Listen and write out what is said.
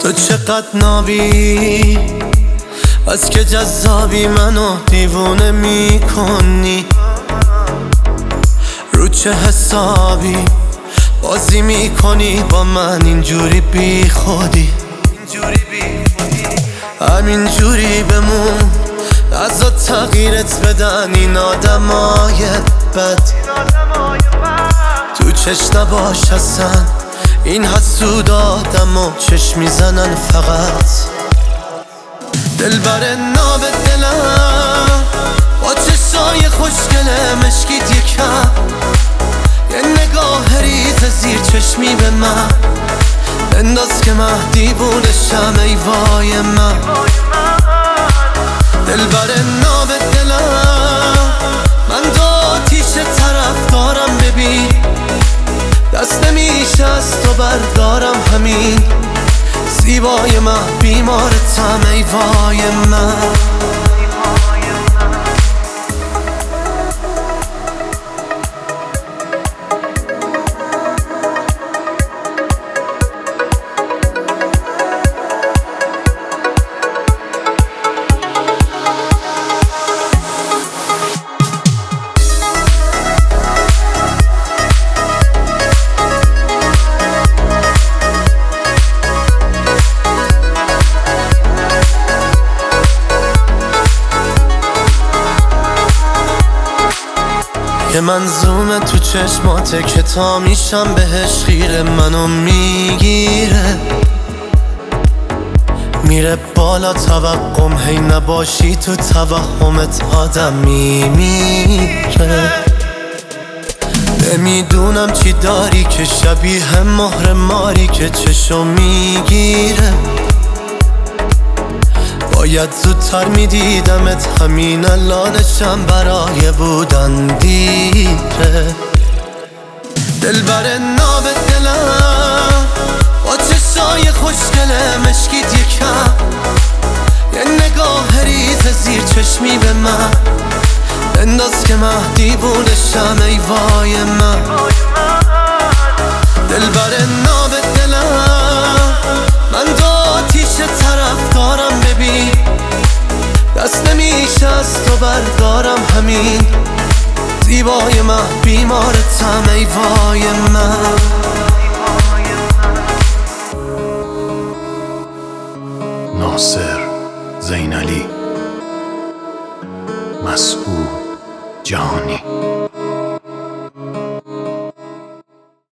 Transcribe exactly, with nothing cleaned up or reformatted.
تو چقدر نابی، از که جذابی منو دیوونه میکنی. رو چه حسابی بازی میکنی با من اینجوری بی خودی؟ همینجوری بمون، از تغییرت بدن این آدمای بد. تو چشم نباش اصلا، این حسود آدم و چشم میزنن فقط. دلبر ناب دلم با چشای خوشگله مشکیت یکم، یه نگاه ریز زیر چشمی به من انداز که من دیوونشم. ای وای من دلبر ناب دلم، من دو آتیش طرف دارم ببین، دست نمیشه از تو بردارم همین. زیبای من بیمارتم ای وای من. که منظومه تو چشماته که تا میشم بهش خیره، منو میگیره میره بالا توقم، هی نباشی تو توهمت آدم میمیره. نمیدونم چی داری که شبیه مهر ماری که چشو میگیره. باید زودتر میدیدمت، همین الانشم برای بودن دیره. دلبر ناب دلم با چشای خوشگله مشکیت یکم، یه نگاه ریز زیر چشمی به من انداز که من دیوونشم. ای وای من دلبر ناب دلم، من دو آتیش طرف دارم ببین، دست نمیشه از تو بردارم همین. زیبای من بیمارتم ای وای من. ناصر زینالی، مسعود جهانی.